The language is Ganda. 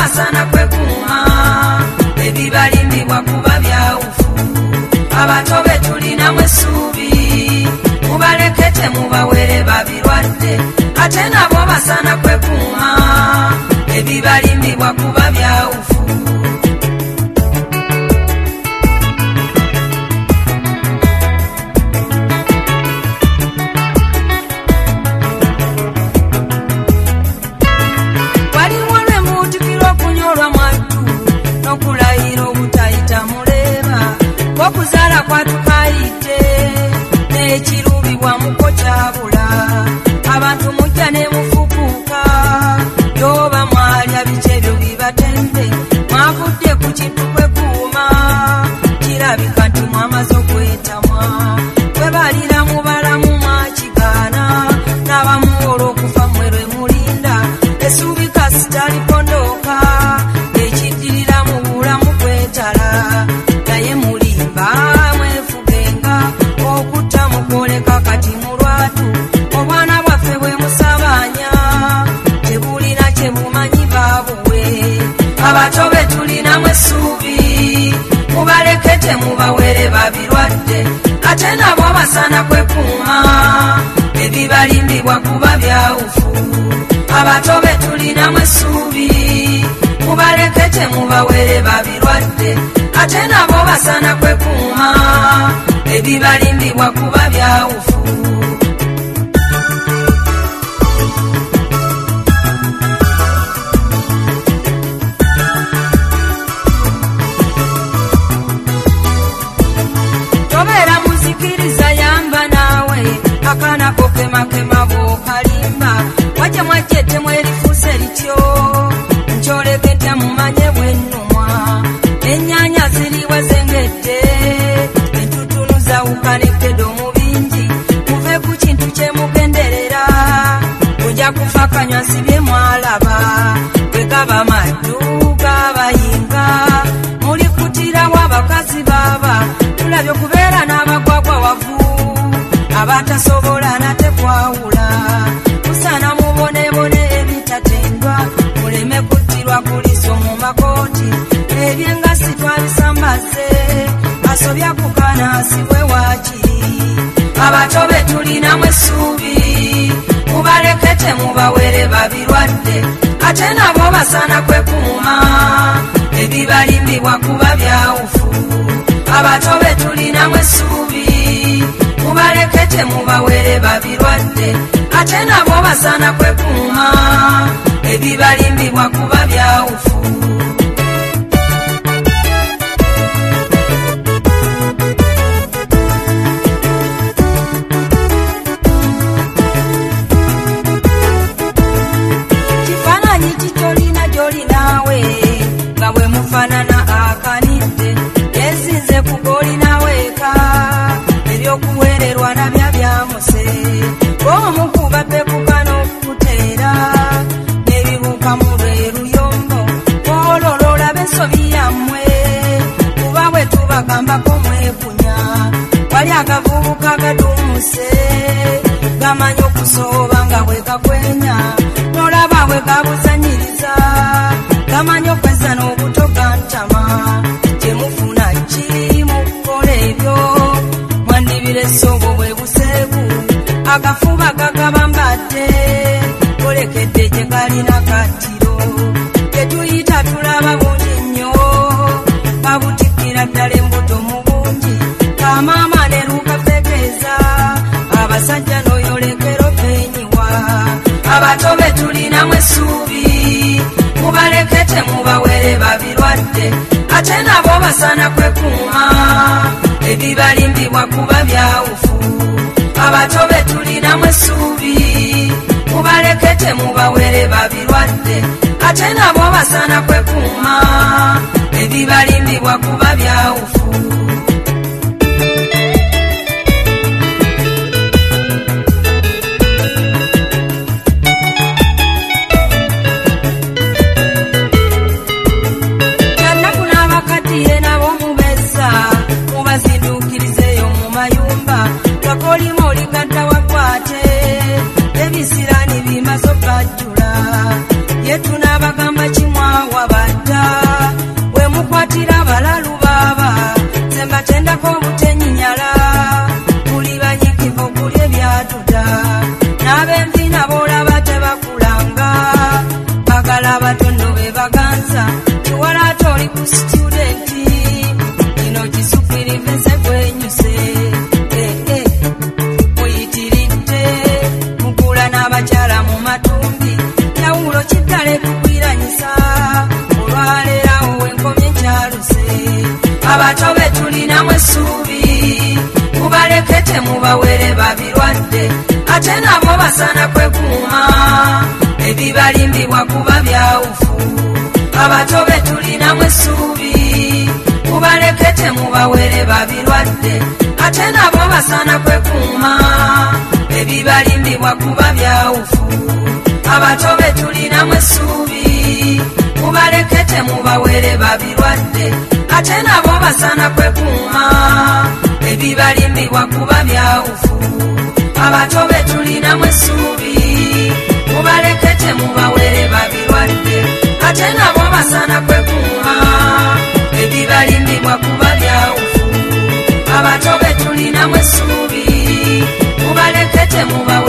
basana kwekuuma ebibalimbibwa kuba byawufu abato betulina mwesuubi mubalekete mubawere babirwadde ate nabo basana kwekuuma ebibalimbibwa kuba byawufu okuzala kwatukaite n'ekirubibwa muko kyabula abantu mujja ne mufukuuka yoba mwalya bikyebyo bibatembe mwavudde ku kintu kwekuuma kirabika nti mwamaze okwetamwa kwebalira mubalamu mwakigaana n'abamu olw'okufa mwerwe mulinda essuubi kasita lipondooka ekiddirira mu bulamu kwetala naye mwefugenga okutta mukoleka kati mulwatu obwana bwaffe bwe musabanya tebulina kyebumanyi babuwe abato betulina mwesuubi mubalekete mubawere babirwadde ate nabo basana kwekuuma ebibalimbibwa kuba byawufu abato betulina mwesuubi mubalekete mubawere babirwadde ate nabo basana kwekuuma ebibalimbibwa kuba byawufu tobeera muzikiriza yamba naawe akana kokemakema bw'okalimba wajja mwajjette mwerifuuse lityo nkyolekete mumanye bwennumwa ennyanya ziriwe zengedde entutunu zawukanekedde mu bingi muve ku kintu kyemugenderera ojja kufa kanywa sibye mwalaba bwe gaba maddu gabayinga mulikutirawo abakazi baaba tulabye okubeera n'abagwagwa wavu abatasobola nate kwawula musaana mubonebone ebitatendwa muleme kuttirwa kuliso mu makooti ebyengasi twabisambaze asobya kukanaasibwe waakiri abato betulina mwesuubi mubalekete mubawere babirwadde ate nabo basana kwekuuma ebibalimbibwa kuba byawufu abato betulina mwesuubi mubalekete mubawere babirwadde ate nabo basana kwekuuma ebibalimbibwa kuba byawufu kifaananyi kitolina gy'olinaawe nga bwe mufaanana akanidde yezinze ku gw'olinaweeka ebyokuweererwa nabya byamuse bw'omukuba pekuka n'okuteera n'ebibuuka mu lwe luyombo ololola b'ensobi yammwe kuba bwe tubagambako mwekunya wali agavubuka gadumuse gamanyi okusooba nga bwe gakwenya n'olaba bwe gabuzanyiriza gamanyi okweza n'obuto gantama gyemufuna ki mukukola ebyo mwandibira essobo bwe buseebu agafuba gagabambadde kolekedde gye galina kattiro tetuyita tulaba bungi nnyo babutikkira ddala embuto mu bungi kamaama ne lukafekeeza abasajja n'oyolekero penyiwa abato betulina mwesuubi mubalekete mubawere babirwadde ate nabo basana kwekuuma ebibalimbibwa kuba byawufu abato betulina mwesuubi mubalekete mubawere babirwadde ate nabo basana kwekuuma ebibalimbibwa kuba byawufu mubazindukirizeyo mu mayumba gakolima oligadda wakwate ebisirani bimaze okajjula ye tunabagamba kimwawa Kwanza chiwala toli ku student ino kisukirive sekwenyuse muyitiridde mukula n'abakyala mu matumbi yawulo kiddale tukwiranyisa olwaleerawo wenkomye kyaluse abato be tulinamu essuubi mubalekete mubawere babirwadde ate nabo basana kwekuuma ebibalimbibwa kuba byawufu abato be tulinamu essuubi mubalekete mubawere babirwadde ate nabo basana kwekuuma ebibalimbibwa kuba byawufu abato be tulinamu essuubi mubalekete mubawere babirwadde ate nabo basana kwekuuma ebibalimbibwa kuba byawufu abato be tulinamu essuubi mubalekete mubawere babirwadde ate nabo basana kwekuuma ebibalimbibwa kuba byawufu abato be tulinamu essuubi mubalekete mubawere